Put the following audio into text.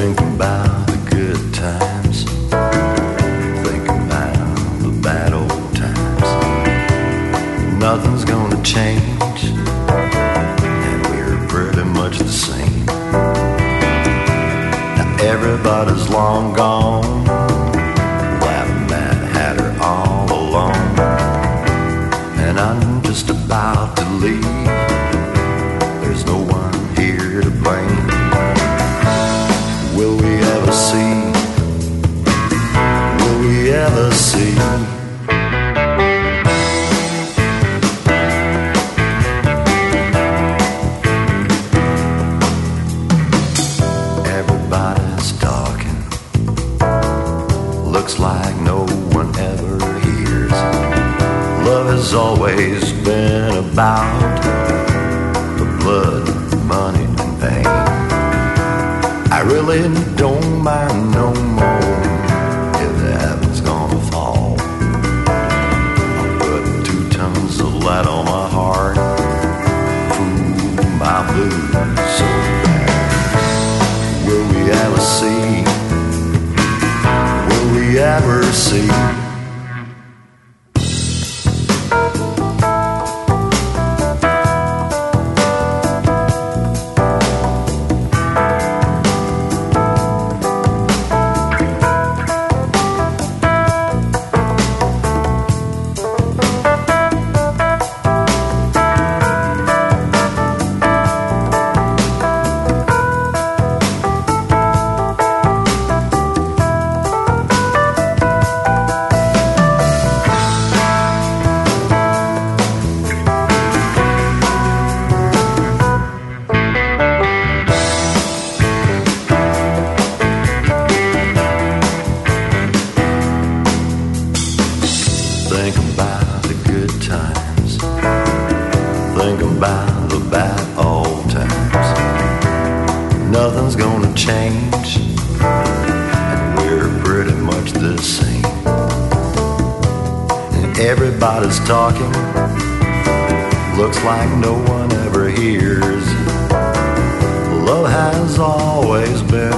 Thinking about the good times, thinking about the bad old times. Nothing's gonna change, and we're pretty much the same. Now everybody's long gone, laughing Mad Hatter all alone, and I'm just about to leave. There's no one here to blame. Will we ever see? Will we ever see? Everybody's talking, looks like no one ever hears. Love has always been about the blood, money, and pain. I really don't mind no more if the heaven's gonna fall. I'll put 2 tons of lead on my heart, fool my blues so bad. Will we ever see? Will we ever see? Think about the good times, think about the bad old times. Nothing's gonna change, and we're pretty much the same. And everybody's talking, looks like no one ever hears. Love has always been